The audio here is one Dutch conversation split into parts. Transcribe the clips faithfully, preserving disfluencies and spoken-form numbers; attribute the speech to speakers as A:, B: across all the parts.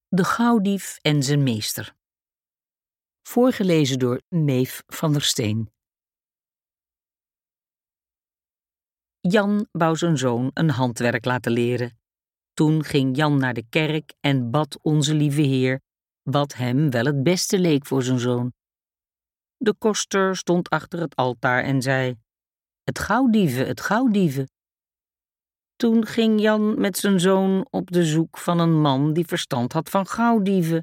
A: De gauwdief en zijn meester. Voorgelezen door Meef van der Steen. Jan wou zijn zoon een handwerk laten leren. Toen ging Jan naar de kerk en bad onze lieve Heer, wat hem wel het beste leek voor zijn zoon. De koster stond achter het altaar en zei: "Het gauwdieven, het gauwdieven." Toen ging Jan met zijn zoon op de zoek van een man die verstand had van gauwdieven.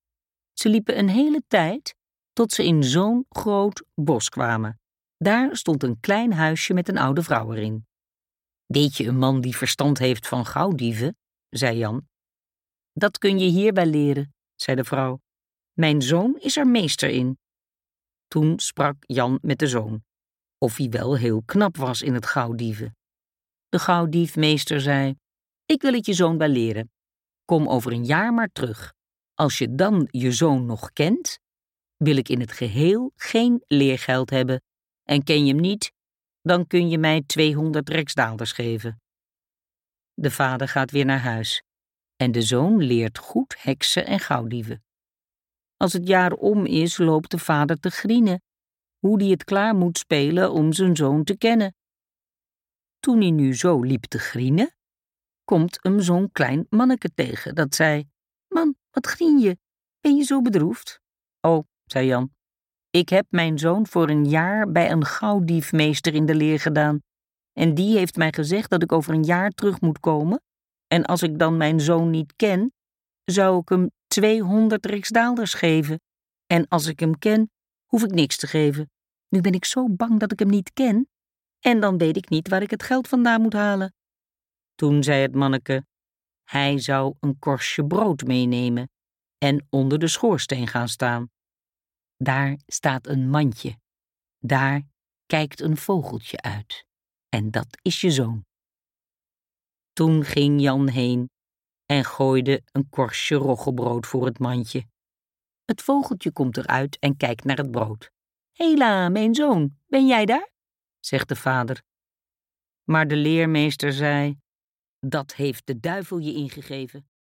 A: Ze liepen een hele tijd tot ze in zo'n groot bos kwamen. Daar stond een klein huisje met een oude vrouw erin. "Weet je een man die verstand heeft van gauwdieven?" zei Jan. "Dat kun je hier wel leren," zei de vrouw. "Mijn zoon is er meester in." Toen sprak Jan met de zoon, of hij wel heel knap was in het gauwdieven. De gauwdiefmeester zei: "Ik wil het je zoon wel leren. Kom over een jaar maar terug. Als je dan je zoon nog kent, wil ik in het geheel geen leergeld hebben. En ken je hem niet, dan kun je mij tweehonderd rijksdaalders geven." De vader gaat weer naar huis en de zoon leert goed heksen en gauwdieven. Als het jaar om is, loopt de vader te grienen, hoe die het klaar moet spelen om zijn zoon te kennen. Toen hij nu zo liep te grienen, komt hem zo'n klein manneke tegen dat zei: "Man, wat grien je? Ben je zo bedroefd?" "Oh," zei Jan, "ik heb mijn zoon voor een jaar bij een gauwdiefmeester in de leer gedaan. En die heeft mij gezegd dat ik over een jaar terug moet komen. En als ik dan mijn zoon niet ken, zou ik hem tweehonderd rijksdaalders geven. En als ik hem ken, hoef ik niks te geven. Nu ben ik zo bang dat ik hem niet ken. En dan weet ik niet waar ik het geld vandaan moet halen." Toen zei het manneke: hij zou een korstje brood meenemen en onder de schoorsteen gaan staan. Daar staat een mandje. Daar kijkt een vogeltje uit. En dat is je zoon. Toen ging Jan heen en gooide een korstje roggebrood voor het mandje. Het vogeltje komt eruit en kijkt naar het brood. "Hela, mijn zoon, ben jij daar?" zegt de vader. Maar de leermeester zei: "Dat heeft de duivel je ingegeven."